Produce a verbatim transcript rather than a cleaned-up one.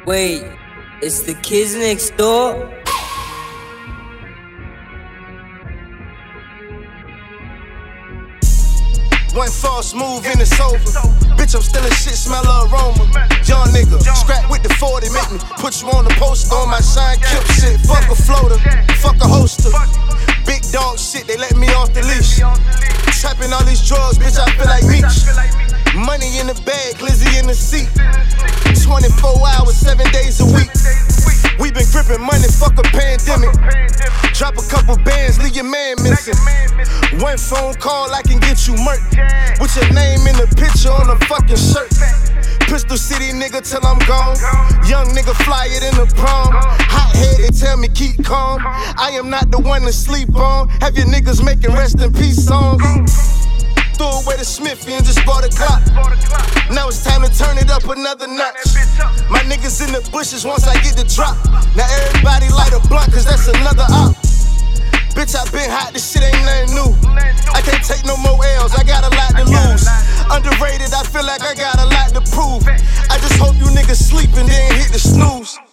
Wait, it's the kids next door? One false move and it's over. Bitch, I'm still in shit, smell of aroma. Young nigga, scrap with the forty, make me put you on the poster on my shine kip shit. Fuck a floater, fuck a holster. Big dog shit, they let me off the leash. Trapping all these drugs, bitch, I feel like Meech. Money in the bag, Glizzy in the seat. twenty-four hours, seven days a week. We been gripping money, fuck a pandemic. Drop a couple bands, leave your man missing. One phone call, I can get you murked. With your name in the picture on a fucking shirt. Pistol City nigga till I'm gone. Young nigga flyer than the prom. Hot head, they tell me keep calm. I am not the one to sleep on. Have your niggas making rest in peace songs. Threw away the Smithy and just bought a Glock. Now it's time to turn it up another notch. My niggas in the bushes once I get the drop. Now everybody light a blunt cause that's another op. Bitch, I been hot, this shit ain't nothing new. I can't take no more L's, I got a lot to lose. Underrated, I feel like I got a lot to prove. I just hope you niggas sleep and then hit the snooze.